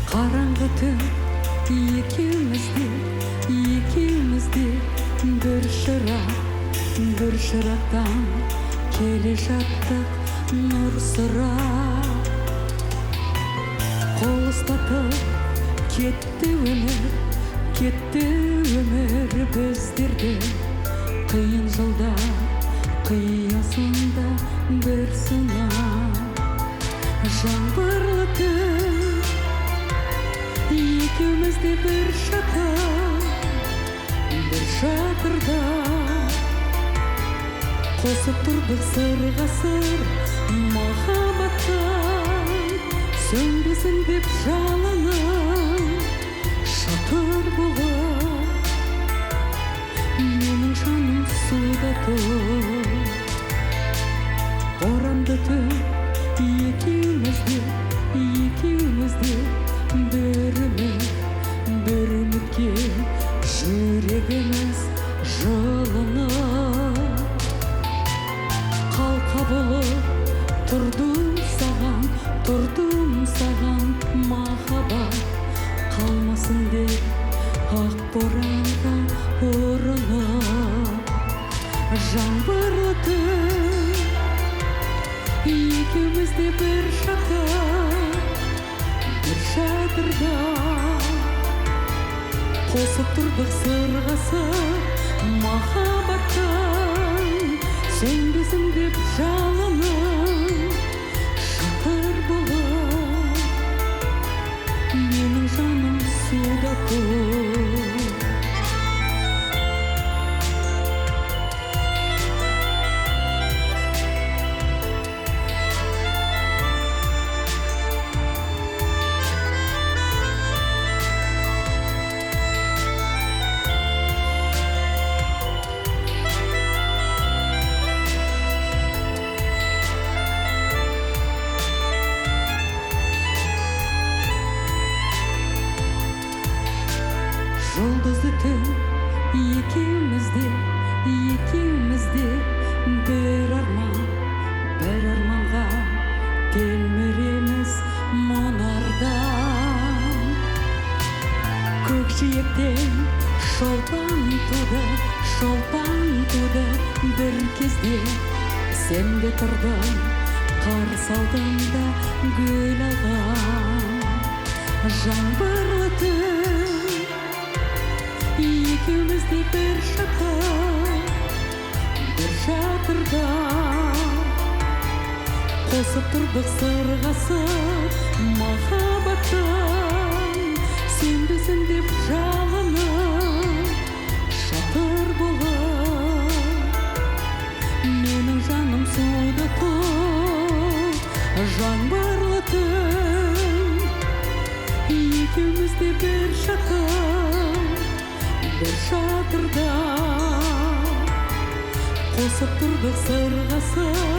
Қараңғы түн екеумізде бір шырақтан келе жаттық нұр сұрап. Қол ұстатып кетті өмір біздерді, қиын жылда қиясында бір сынақ. Жаңбырлы түн екеумізде бір шатырда қосып тұрдық сырға сыр махаббаттан. Сөнбесін деп жалынып шатыр болып, менің жаным суда тұр. Боранды түн екеумізде бір үмітке жүрегіміз жылынып. Қалқа болып тұрдым саған махаббат, қалмасын деп ақ боранға ұрынып. Жаңбырлы түн екеумізде бір шатырда қосып тұрдық сырға сыр махаббаттан. Сөнбесін деп жалынып шатыр болып, менің жаным суда тұр. Жұлдызды түн екеумізде бір арманға телміреміз мұнардан. Көкжиектен шолпан туды бір кезде. Сен де тұрдың қарсы алдымда гүл алған. Жаңбырлы түн екеумізде бір шатырда қосып тұрдық сырға сыр махаббаттан. Сөнбесін деп жалынып шатыр болып, менің жаным суда тұр. Жаңбырлы түн екеумізде бір шатырда қосып тұрдық сырға сыр